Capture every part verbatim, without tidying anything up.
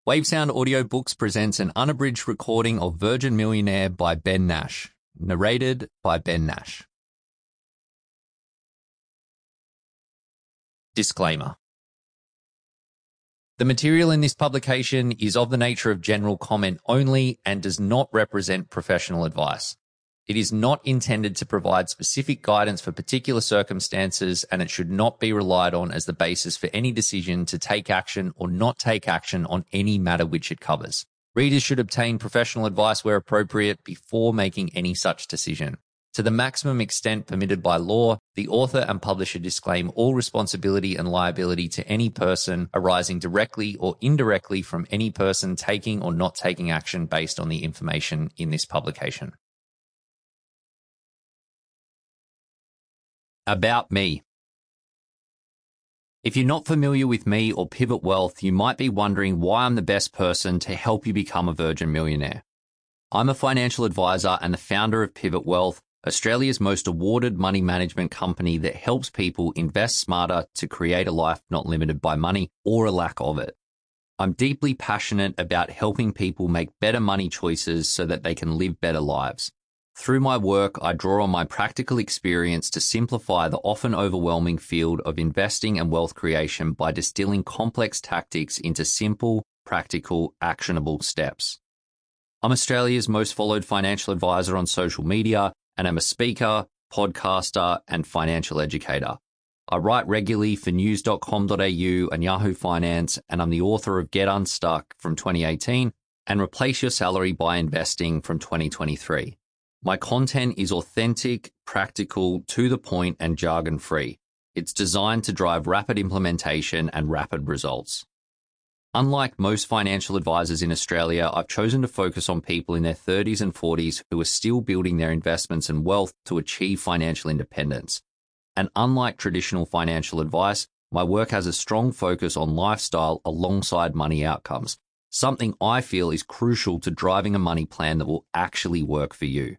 Wavesound Audiobooks presents an unabridged recording of Virgin Millionaire by Ben Nash, narrated by Ben Nash. Disclaimer. The material in this publication is of the nature of general comment only and does not represent professional advice. It is not intended to provide specific guidance for particular circumstances, and it should not be relied on as the basis for any decision to take action or not take action on any matter which it covers. Readers should obtain professional advice where appropriate before making any such decision. To the maximum extent permitted by law, the author and publisher disclaim all responsibility and liability to any person arising directly or indirectly from any person taking or not taking action based on the information in this publication. About me. If you're not familiar with me or Pivot Wealth, you might be wondering why I'm the best person to help you become a Virgin Millionaire. I'm a financial advisor and the founder of Pivot Wealth, Australia's most awarded money management company that helps people invest smarter to create a life not limited by money or a lack of it. I'm deeply passionate about helping people make better money choices so that they can live better lives. Through my work, I draw on my practical experience to simplify the often overwhelming field of investing and wealth creation by distilling complex tactics into simple, practical, actionable steps. I'm Australia's most followed financial advisor on social media, and I'm a speaker, podcaster, and financial educator. I write regularly for news dot com dot a u and Yahoo Finance, and I'm the author of Get Unstuck from twenty eighteen and Replace Your Salary by Investing from twenty twenty-three. My content is authentic, practical, to the point, and jargon-free. It's designed to drive rapid implementation and rapid results. Unlike most financial advisors in Australia, I've chosen to focus on people in their thirties and forties who are still building their investments and wealth to achieve financial independence. And unlike traditional financial advice, my work has a strong focus on lifestyle alongside money outcomes, something I feel is crucial to driving a money plan that will actually work for you.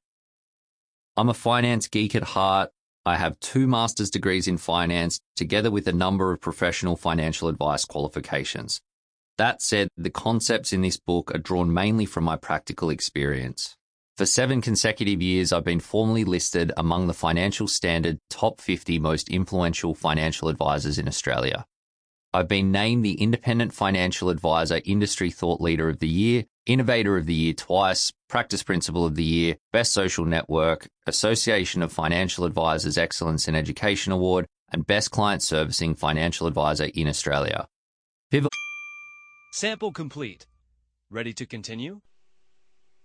I'm a finance geek at heart. I have two master's degrees in finance, together with a number of professional financial advice qualifications. That said, the concepts in this book are drawn mainly from my practical experience. For seven consecutive years, I've been formally listed among the Financial Standard top fifty most influential financial advisors in Australia. I've been named the Independent Financial Advisor Industry Thought Leader of the Year, Innovator of the Year twice, Practice Principal of the Year, Best Social Network, Association of Financial Advisors Excellence in Education Award, and Best Client Servicing Financial Advisor in Australia. Pivot. Sample complete. Ready to continue?